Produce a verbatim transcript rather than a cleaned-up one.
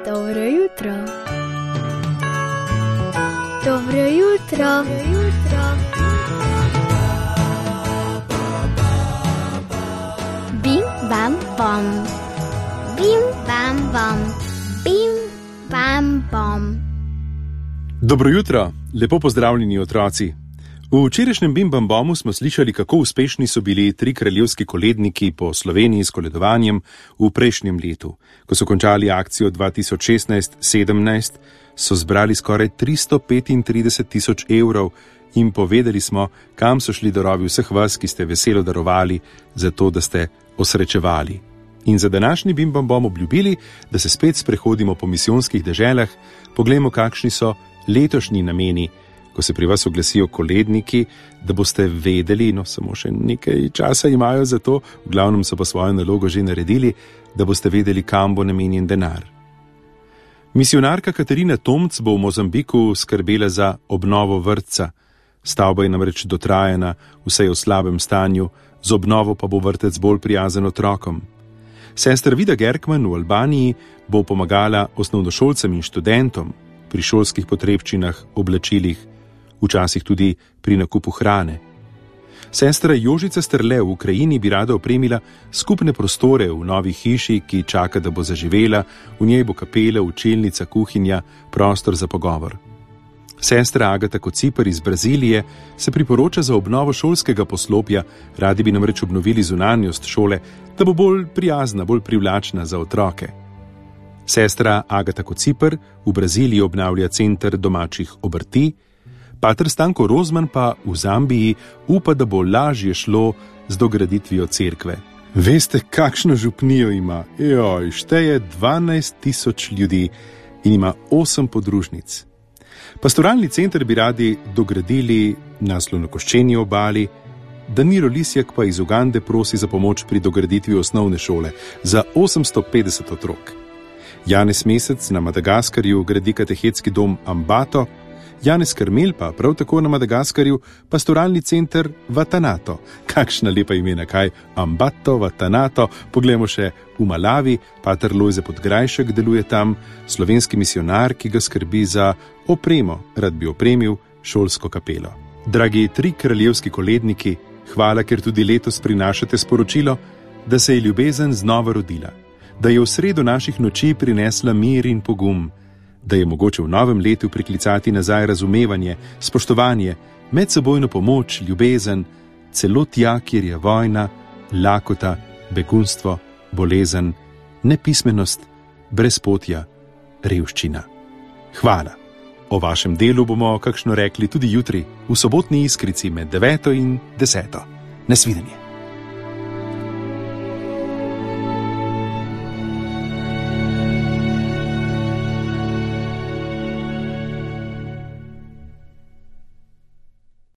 Dobro jutro. Dobro jutro. Dobro jutro. Bim, bam, bom. Bim, bam, bom. Bim, bam, bom. Dobro jutro, lepo pozdravljeni otroci. V včerajšnjem Bim Bam Bomu smo slišali, kako uspešni so bili tri kraljevski koledniki po Sloveniji s koledovanjem v prejšnjem letu. Ko so končali akcijo dva tisoč šestnajst sedemnajst, so zbrali skoraj tristo petintrideset tisoč evrov in povedali smo, kam so šli darovi vseh vas, ki ste veselo darovali, zato da ste osrečevali. In za današnji Bim Bam Bom obljubili, da se spet sprehodimo po misijonskih deželah, poglejmo, kakšni so letošnji nameni, ko se pri vas oglasijo koledniki, da boste vedeli, no samo še nekaj časa imajo za to, v glavnem so pa svojo nalogo že naredili, da boste vedeli, kam bo namenjen denar. Misijonarka Katarina Tomc bo v Mozambiku skrbela za obnovo vrtca. Stavba je namreč dotrajana, vse je v slabem stanju, z obnovo pa bo vrtec bolj prijazen otrokom. Sestra Vida Gerkman v Albaniji bo pomagala osnovnošolcem in študentom pri šolskih potrebščinah, oblačilih, včasih tudi pri nakupu hrane. Sestra Jožica Strle v Ukrajini bi rada opremila skupne prostore v novi hiši, ki čaka, da bo zaživela, v njej bo kapela, učilnica, kuhinja, prostor za pogovor. Sestra Agata Kociper iz Brazilije se priporoča za obnovo šolskega poslopja, radi bi namreč obnovili zunanjost šole, da bo bolj prijazna, bolj privlačna za otroke. Sestra Agata Kociper v Braziliji obnavlja center domačih obrti, pater Stanko Rozman pa v Zambiji upa, da bo lažje šlo z dograditvijo cerkve. Veste, kakšno župnijo ima? Joj, šteje dvanajst tisoč ljudi in ima osem podružnic. Pastoralni center bi radi dogradili na Slonokoščeni obali, Danilo Lisjak pa iz Ugande prosi za pomoč pri dograditvi osnovne šole za osemsto petdeset otrok. Janez Mesec na Madagaskarju gradi katehetski dom Ambato, Janez Karmel pa prav tako na Madagaskarju pastoralni center Vatanato. Kakšna lepa imena, kaj? Ambato, Vatanato. Poglejmo še v Malavi, pater Lojze Podgrajšek deluje tam, slovenski misionar, ki ga skrbi za opremo, rad bi opremil šolsko kapelo. Dragi tri kraljevski koledniki, hvala, ker tudi letos prinašate sporočilo, da se je ljubezen znova rodila, da je v sredo naših noči prinesla mir in pogum, da je mogoče v novem letu priklicati nazaj razumevanje, spoštovanje, medsebojno pomoč, ljubezen, celo tja, kjer je vojna, lakota, begunstvo, bolezen, nepismenost, brezpotja, revščina. Hvala. O vašem delu bomo kakšno rekli tudi jutri, v sobotni Iskrici med deveto in deseto. Nasvidenje.